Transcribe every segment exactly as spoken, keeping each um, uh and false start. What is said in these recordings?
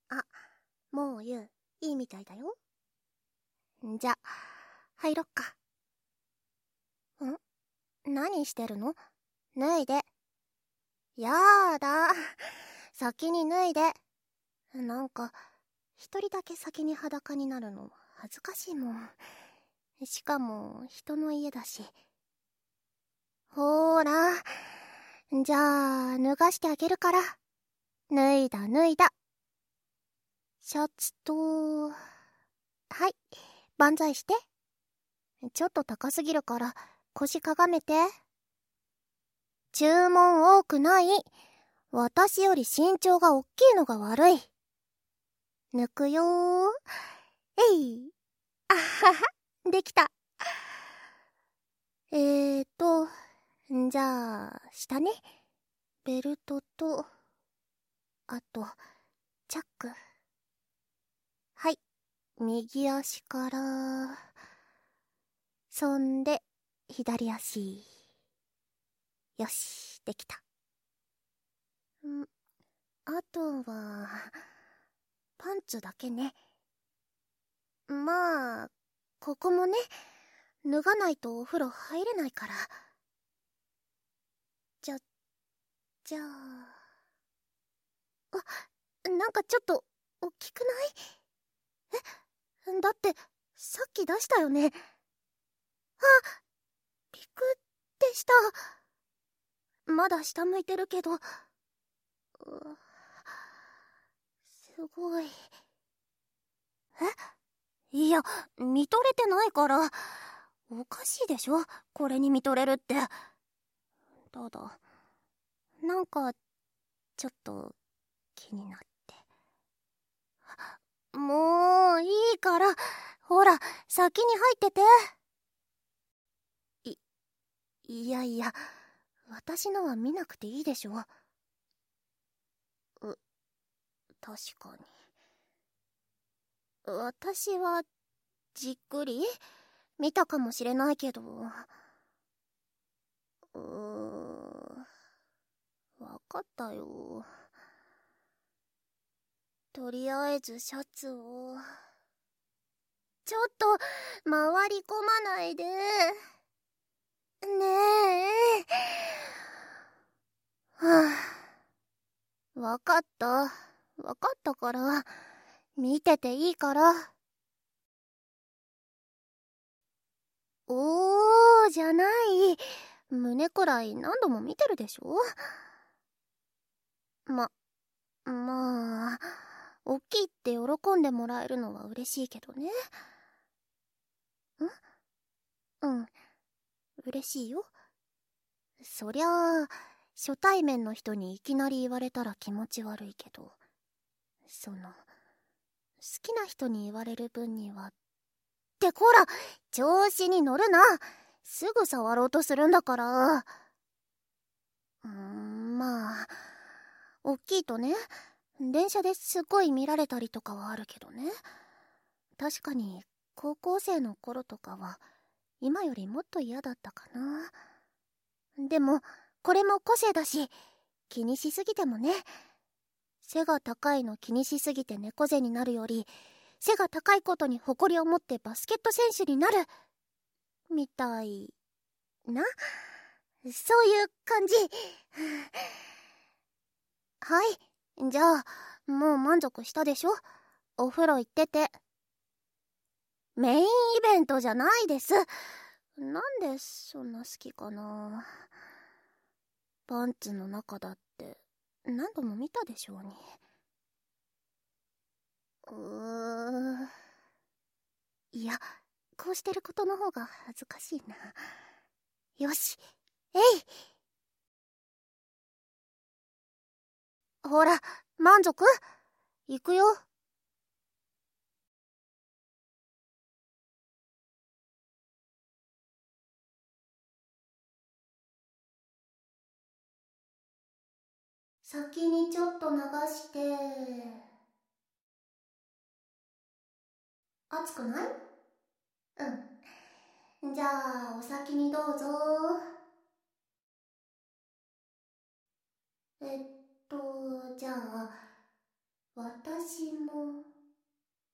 あ、もう言う、いいみたいだよ。じゃ、入ろっか。ん？何してるの？脱いで。やーだ。先に脱いで。なんか、一人だけ先に裸になるの恥ずかしいもん。しかも、人の家だし。ほーら。じゃあ、脱がしてあげるから。脱いだ脱いだ。シャツと、はい、万歳して。ちょっと高すぎるから腰かがめて。注文多くない。私より身長がおっきいのが悪い。抜くよー。えい。あはは、できた。えーと、じゃあ、下ね。ベルトと、あと、チャック。はい、右足から、そんで、左足。よし、できた。ん、あとは、パンツだけね。まあ、ここもね、脱がないとお風呂入れないから。じゃ、じゃあ。あ、なんかちょっと、おっきくない？え、だって、さっき出したよね。あ、びっくってした。まだ下向いてるけど。う、すごい。え？いや、見とれてないから。おかしいでしょ、これに見とれるって。ただ、なんか、ちょっと、気になって。もう、いいから、ほら、先に入ってて。い、いやいや、私のは見なくていいでしょ。う、確かに。私は、じっくり見たかもしれないけど。うー、わかったよ。とりあえずシャツを。ちょっと、回り込まないで。ねえ。はあ、わかった。わかったから、見てていいから。おー、じゃない。胸くらい何度も見てるでしょ。ま、まあ、おっきいって喜んでもらえるのは嬉しいけどね。ん？うん、嬉しいよ。そりゃあ、初対面の人にいきなり言われたら気持ち悪いけど、その、好きな人に言われる分には。ってこら、調子に乗るな。すぐ触ろうとするんだから。うーん、まあ、おっきいとね、電車ですっごい見られたりとかはあるけどね。確かに、高校生の頃とかは、今よりもっと嫌だったかな。でも、これも個性だし、気にしすぎてもね。背が高いの気にしすぎて猫背になるより、背が高いことに誇りを持ってバスケット選手になるみたいな、そういう感じ。はい、じゃあもう満足したでしょ。お風呂行ってて。メインイベントじゃないです。なんでそんな好きかな。パンツの中だって何度も見たでしょうに。うー、いや、こうしてることの方が恥ずかしいな。よし、えい。ほら、満足？行くよ。先にちょっと流して。熱くない？うん。じゃあ、お先にどうぞ。えっと、じゃあ、私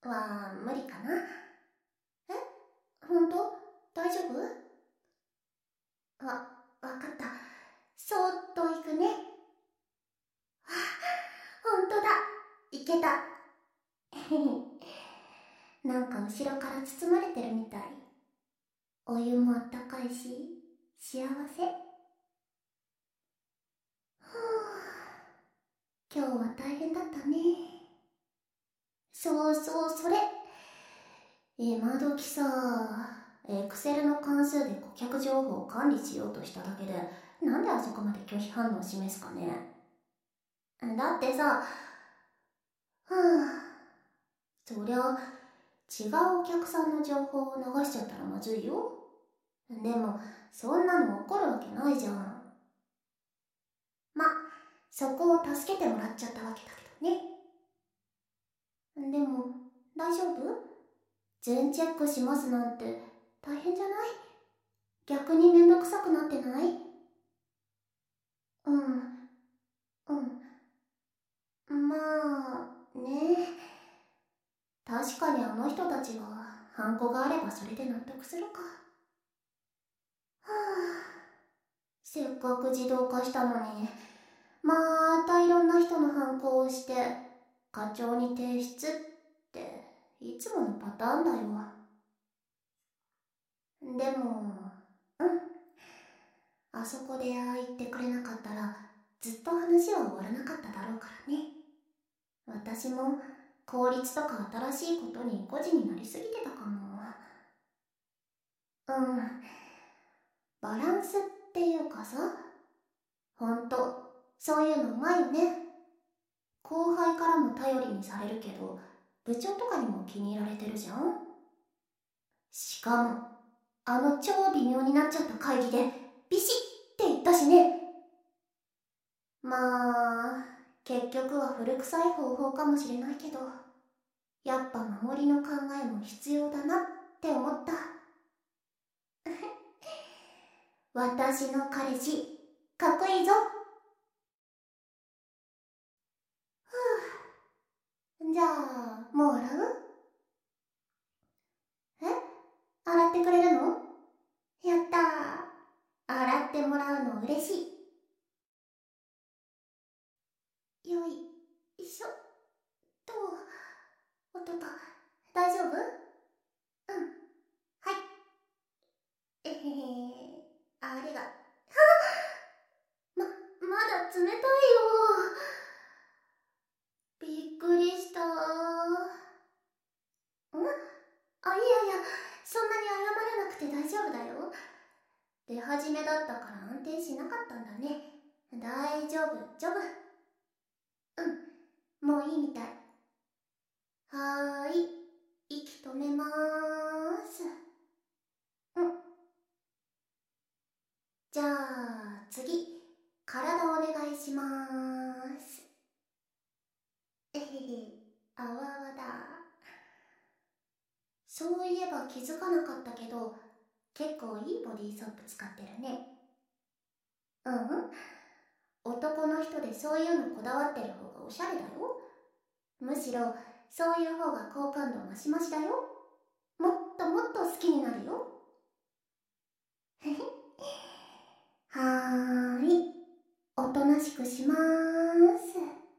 は無理かな。え、ほんと？大丈夫？わ、わかった。そーっと行くね。あ、ほんとだ。いけた。なんか後ろから包まれてるみたい。お湯もあったかいし、幸せ。ふぅ、今日は大変だったね。そうそう、それ。今時さ、エクセルの関数で顧客情報を管理しようとしただけで、なんであそこまで拒否反応を示すかね。だってさ、はぁ、そりゃ、違うお客さんの情報を流しちゃったらまずいよ。でも、そんなの起こるわけないじゃん。ま、そこを助けてもらっちゃったわけだけどね。でも、大丈夫？全チェックしますなんて大変じゃない？逆にめんどくさくなってない？うん、うん。まあ、ね。確かにあの人たちは、ハンコがあればそれで納得するか。はあ、せっかく自動化したのに、またいろんな人のハンコをして、課長に提出って、いつものパターンだよ。でも、うん。あそこでああ言ってくれなかったら、ずっと話は終わらなかっただろうからね。私も、効率とか新しいことに誤字になりすぎてたかも。うん。バランスっていうかさ、ほんと、そういうのうまいよね。後輩からも頼りにされるけど、部長とかにも気に入られてるじゃん。しかも、あの超微妙になっちゃった会議で、ビシッって言ったしね。まあ、結局は古臭い方法かもしれないけど、やっぱ守りの考えも必要だなって思った。私の彼氏、かっこいいぞ。ふぅ。じゃあ、もう洗う？え？洗ってくれるの？やったー。洗ってもらうの嬉しい。よいしょっと。おっとっと、大丈夫？うん。はい。えへへ。あれが。はっ！ま、まだ冷たいよ。びっくりしたー。ん？あ、いやいや、そんなに謝らなくて大丈夫だよ。出始めだったから安定しなかったんだね。大丈夫、ジョブ。うん、もういいみたい。はーい、息止めまーす。うん。じゃあ、次、体お願いしまーす。えへへ、あわあわだ。そういえば気づかなかったけど、結構いいボディーソープ使ってるね。うん、男の人でそういうのこだわってる方がおしゃれだよ。むしろ、そういう方が好感度マシマシだよ。もっともっと好きになるよ。へへ。はーい。おとなしくしまーす。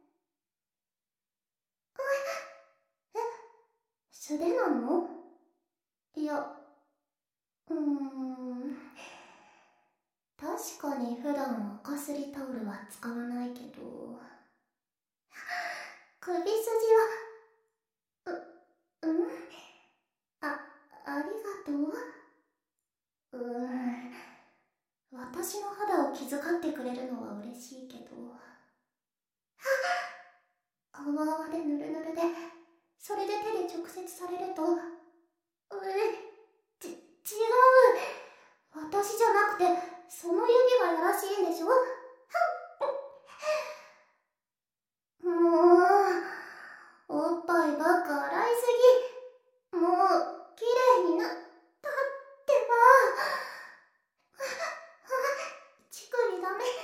え、素手なの？いや、うーん。確かに普段赤すりタオルは使わないけど。首筋は、う、うん？あ、ありがとう。うーん。私の肌を気遣ってくれるのは嬉しいけど。あわあわでぬるぬるで、それで手で直接されると、うえ、ち、違う。私じゃなくて、その指がやらしいんでしょ？もう、おっぱいばっか洗いすぎ。もう、きれいになったってば。乳首ダメ。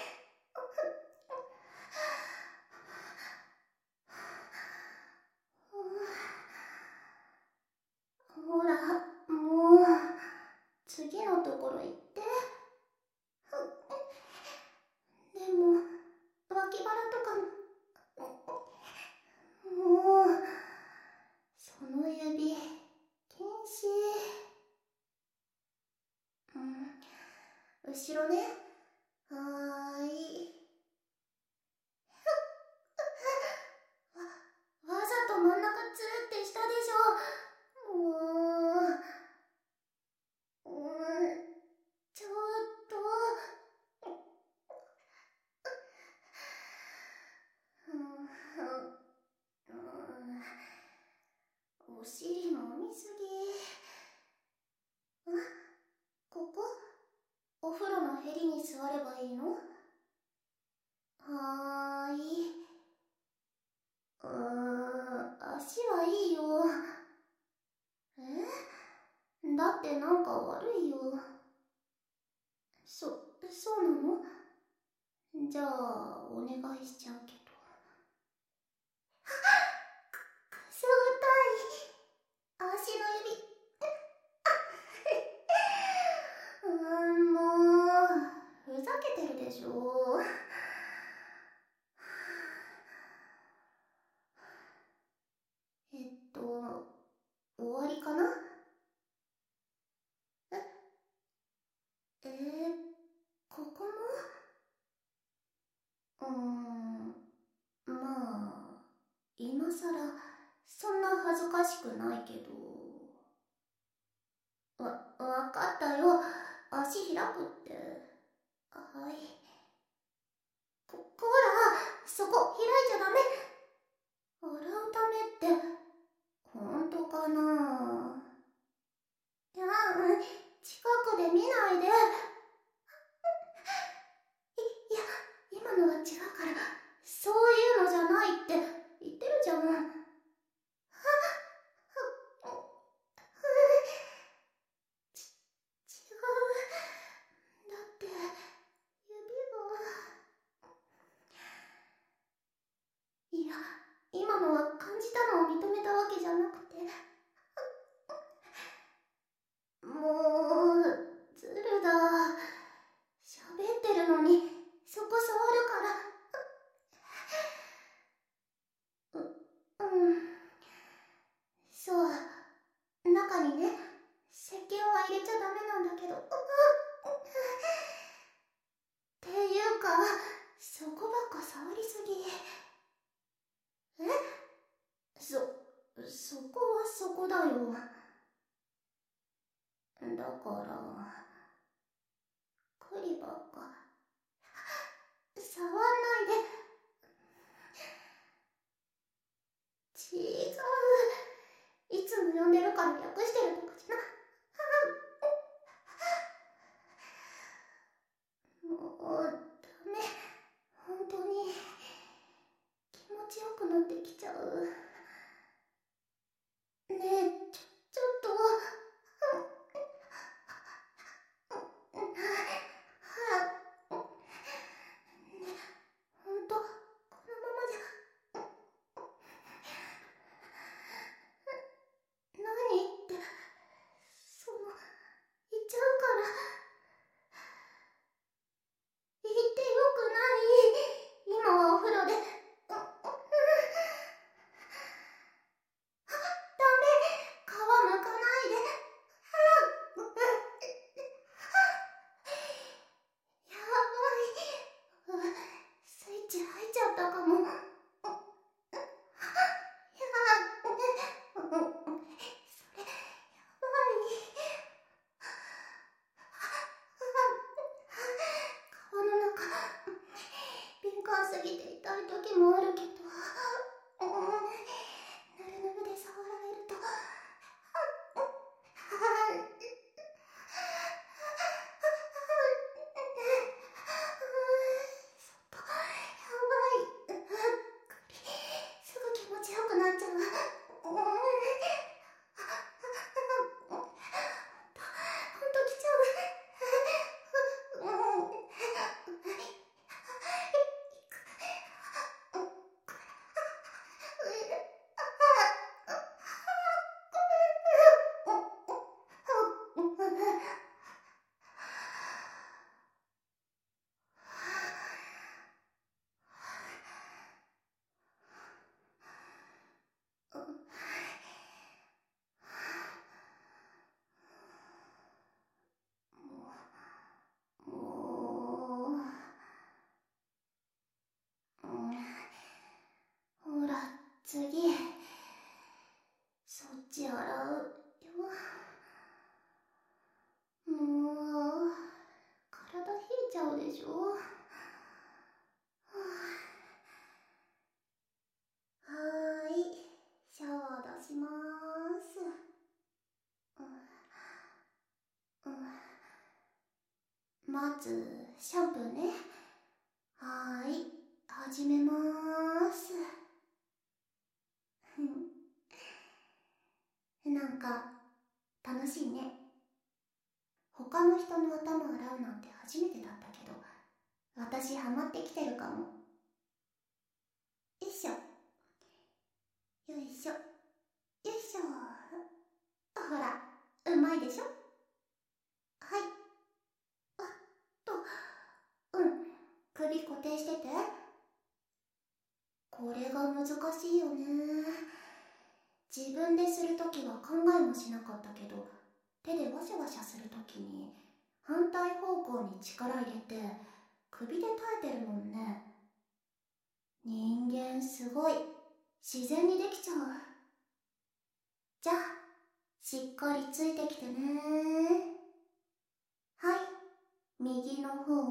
後ろね。はーい。わ、わざと真ん中ツーってしたでしょ。もう。うーん、ちょっと。うーん、お尻もみすぎ。ん、ここ？お風呂のへりに座ればいいの？はーい。うーん、足はいいよ。え？だってなんか悪いよ。そ、そうなの？じゃあ、お願いしちゃうけど。く、くすぐったい。足の指。うーん、もう、ふざけてるでしょ。えっと、終わりかな？え、えー、ここも？うーん、まあ、今さら、そんな恥ずかしくないけど。わ、わかったよ。足開くって。はい。こ、こら、そこ開いちゃダメ。洗うためって、ほんとかな？いや、近くで見ないで。い、いや、今のは違うから、そういうのじゃないって言ってるじゃん。ち、違う。だって、指が。いや、今のは感じたのを認めたわけじゃなくて。もう、ずるだ。喋ってるのに、そこ触るから。う、うん。そう。中にね、石鹸は入れちゃダメなんだけど。っていうか、そこばっか触りすぎ。え？そ、そこはそこだよ。だから、クリばっか、触んないで。違う。いつも呼んでるから略してるとかじゃな。もう、ダメ。本当に、気持ちよくなってきちゃう。ねえ、ちょ、ちょっと。ほんと、このままじゃ。何って、その、言っちゃうから。言ってよくない。今はお風呂で。ダメ。乾口洗うよ。もう体冷えちゃうでしょ。はーい、シャワー出しまーす。うんうん、まずシャンプーね。はーい、始めまーす。なんか楽しいね。他の人の頭洗うなんて初めてだったけど、私ハマってきてるかも。よいしょよいしょよいしょ。ほら、うまいでしょ。はい。あっと、うん、首固定してて。これが難しいよね。自分でするときは考えもしなかったけど、手でワシャワシャするときに反対方向に力入れて首で耐えてるもんね。人間すごい、自然にできちゃう。じゃあしっかりついてきてね。はい、右の方、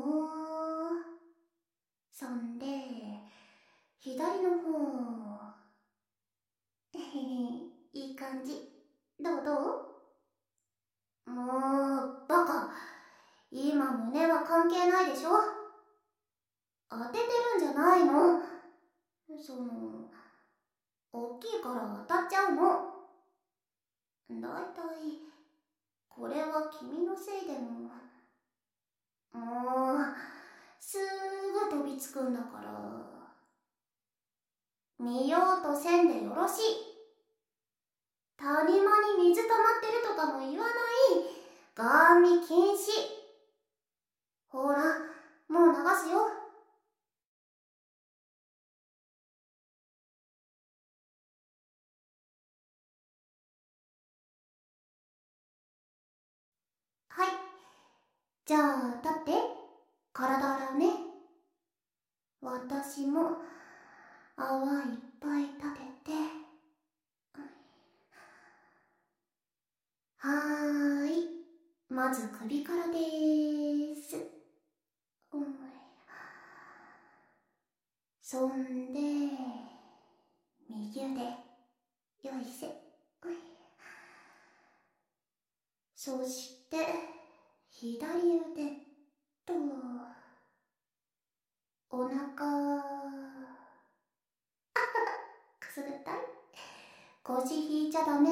そんで左の方。へへへ、いい感じ。どうどう？もうバカ、今胸は関係ないでしょ。当ててるんじゃないの。その、大きいから当たっちゃうの。だいたいこれは君のせいでも。もうすぐ飛びつくんだから。見ようとせんでよろしい。谷間に水溜まってるとかも言わない。ガン見禁止。ほら、もう流すよ。はい、じゃあ立って、体洗うね。私も泡いっぱい立てて。はーい、まず首からでーす。うん、そんで右腕、よいせ。そして左腕とお腹。くすぐったい。腰引いちゃダメ。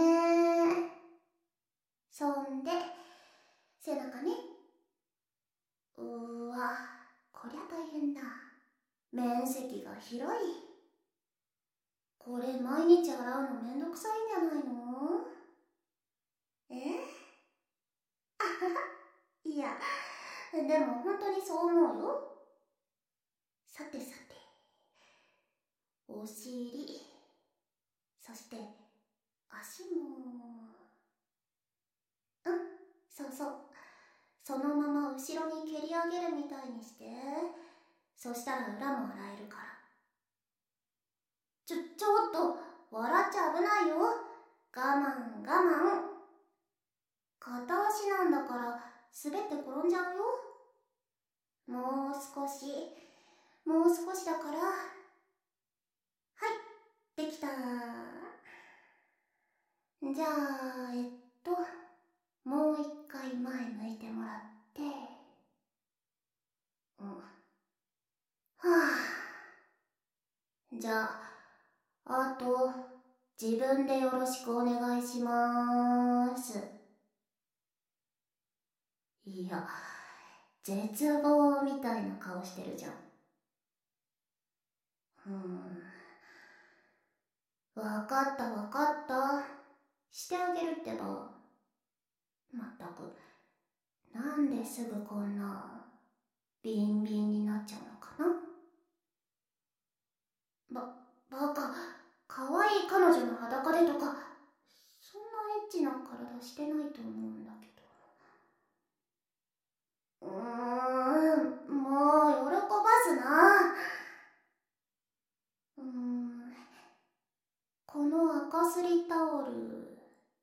そんで背中ね。うーわ、こりゃ大変だ。面積が広い。これ毎日洗うのめんどくさいんじゃないの？え？あはは、いや、でも本当にそう思うよ。さてさて、お尻、そして足も。うん、そうそう、そのまま後ろに蹴り上げるみたいにして。そしたら裏も洗えるから。ちょ、ちょっと笑っちゃ危ないよ。我慢我慢。片足なんだから滑って転んじゃうよ。もう少し、もう少しだから。はい、できた。じゃあえっともう一回前向いてもらって。うん、はあ。じゃああと自分でよろしくお願いしまーす。いや、絶望みたいな顔してるじゃん。うーん、わかったわかった、してあげるってば。まったく、なんですぐこんなビンビンになっちゃうのかな。ば、バカ、可愛い彼女の裸でとかそんなエッチな体してないと思うんだけど。うーん、もう喜ばすな。うーん、この赤すりタオル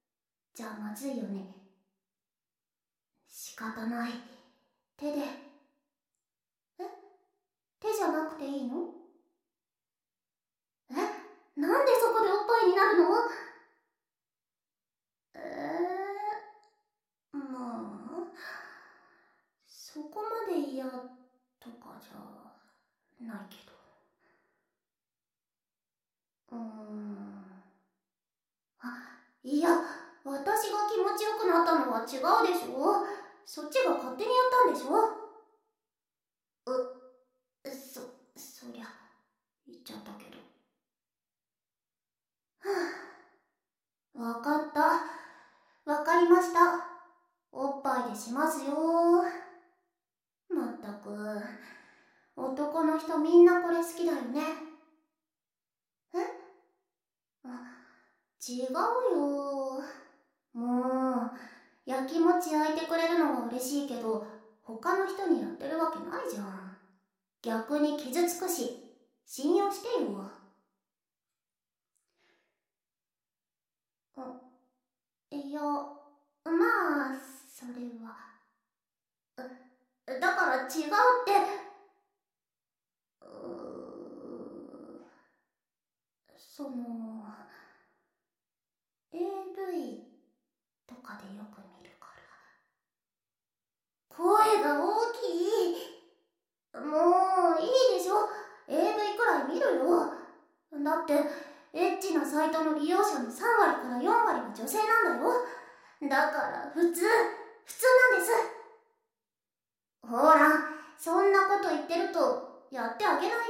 じゃあまずいよね。仕方ない。手で。え、手じゃなくていいの？え、なんでそこでおっぱいになるの？えー、まあ、そこまで嫌とかじゃないけど。うーん。あ、いや、私が気持ちよくなったのは違うでしょ。そっちが勝手にやったんでしょ。う、そ、そりゃ、言っちゃったけど。はぁ、わかった。わかりました。おっぱいでしますよ。まったく、男の人みんなこれ好きだよね。え？あ、違うよ。もう、やきもち焼いてくれるのは嬉しいけど、他の人にやってるわけないじゃん。逆に傷つくし、信用してよ。あ、いや、まあ、それは。だから違うって。うー、その、エーブイ とかでよく見るから。声が大きい。もういいでしょ。エーブイ くらい見るよ。だってエッチなサイトの利用者のさんわりからよんわりは女性なんだよ。だから普通普通なんです。ほら、そんなこと言ってるとやってあげないよ。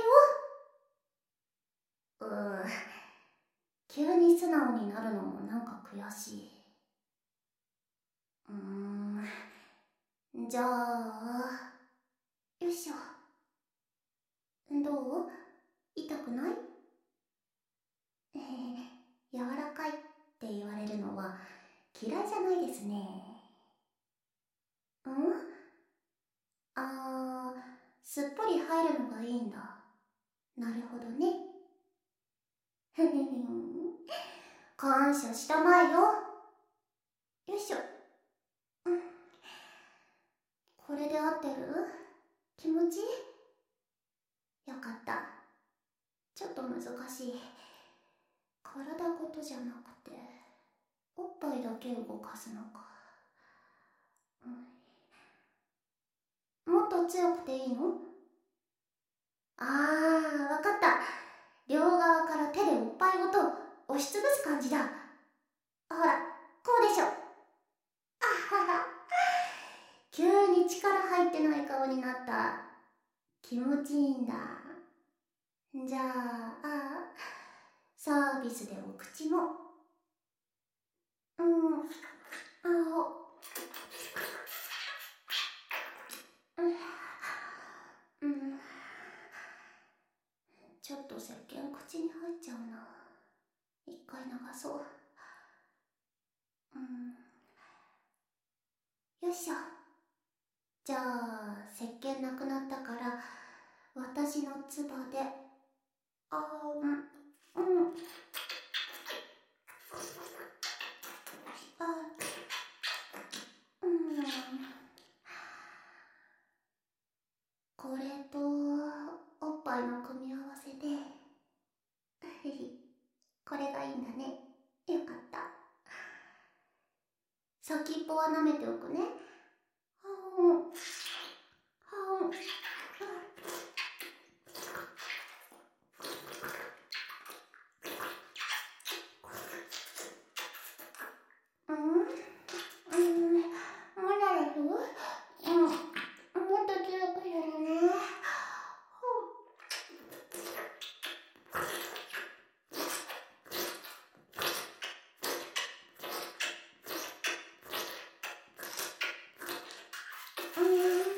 うー、急に素直になるのもなんか悔しい。うーん、じゃあ、よいしょ。どう？痛くない？えー、柔らかいって言われるのは嫌いじゃないですね。ん？あー、すっぽり入るのがいいんだ。なるほどね。ふふふん。感謝したまえよ。よいしょ。うん。これで合ってる？気持ちいい？よかった。ちょっと難しい。体ごとじゃなくて、おっぱいだけ動かすのか。うん、もっと強くていいの？あー、わかった。両側から手でおっぱいごと押しつぶす感じだ。ほら、こうでしょ。あはは。急に力入ってない顔になった。気持ちいいんだ。じゃあ、サービスでお口も。うん、あお。うん、ちょっと石鹸口に入っちゃうな。一回流そう。うん、よいしょ。じゃあ石鹸なくなったから私のつばで、あー、うん、うん、あ、うん、これとおっぱいの組み合わせでこれがいいんだね。よかった。先っぽは舐めておくね。はんはん。うん、うん、まだです。うん、もっと強くするね。うん、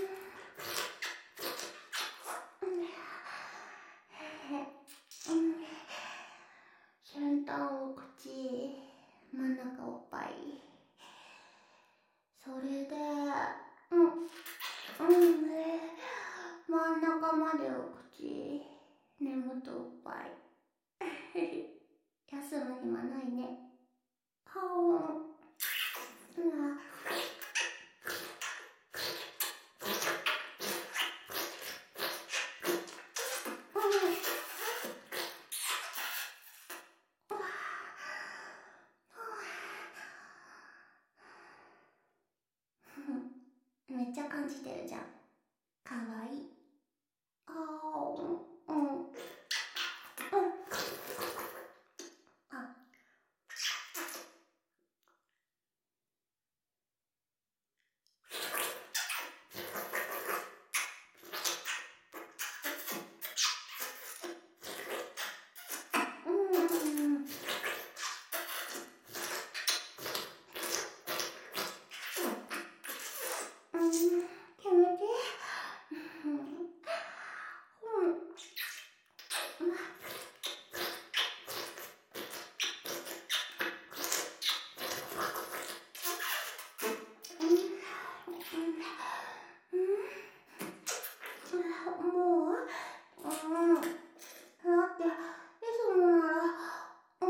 うん、先端お口、真ん中おっぱい。それで、うん、うん、真ん中までお口、根元おっぱい。休む暇ないね。はおん。 感じてるじゃん。かわいい。あー、うん、うん。あ、うん。うん、気持ちいい。うん。うん。もう、うん。だって、いつもなら、うん。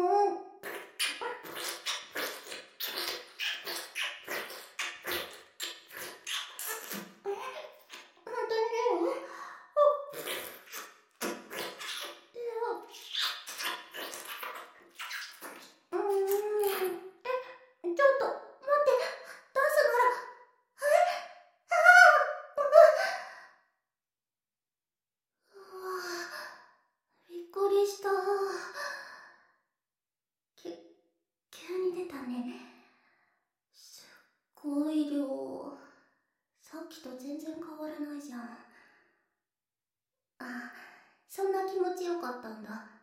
え、本当にいいの？いや、うーん。え、ちょっと、待って、出すなら、え、ああ、うわ、びっくりした。き、急に出たね。すっごい量。さっきと全然変わらないじゃん。あ、そんな気持ちよかったんだ。